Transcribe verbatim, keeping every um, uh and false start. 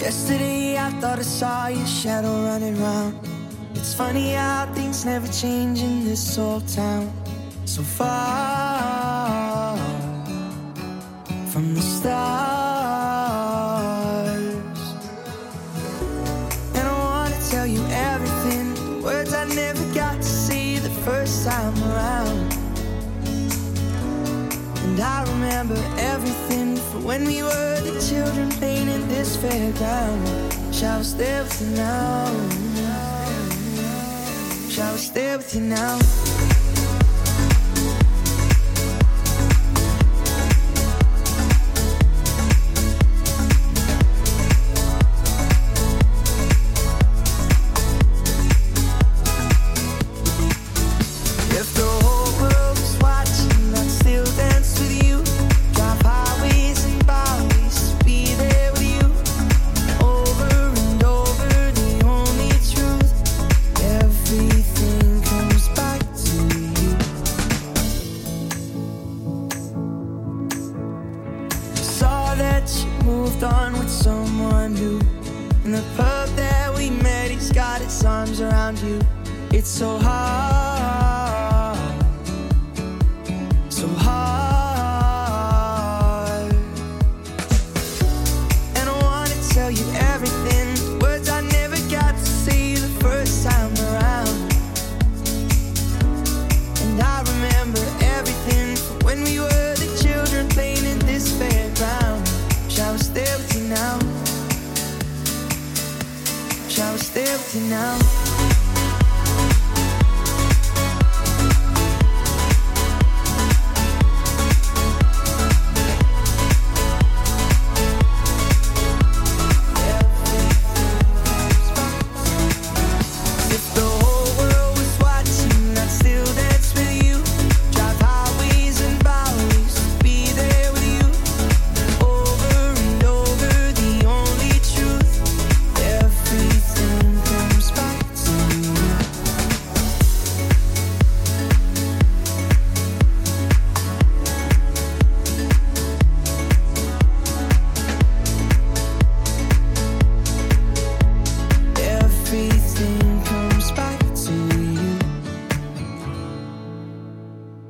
Yesterday I thought I saw your shadow running round. It's funny how things never change in this old town. So far from the stars. And I wanna tell you everything, the words I never got to see the first time around. And I remember everything from when we were the children playing in this fairground. Shall I stay with you now? Shall I stay with you now? Moved on with someone new. In the pub that we met, he's got his arms around you. It's so hard, so hard. And I wanna tell you everything, words I never got to say the first time around. And I remember everything from when we were the children playing in this fairground. Shall we stay with you now? Shall we stay with you now?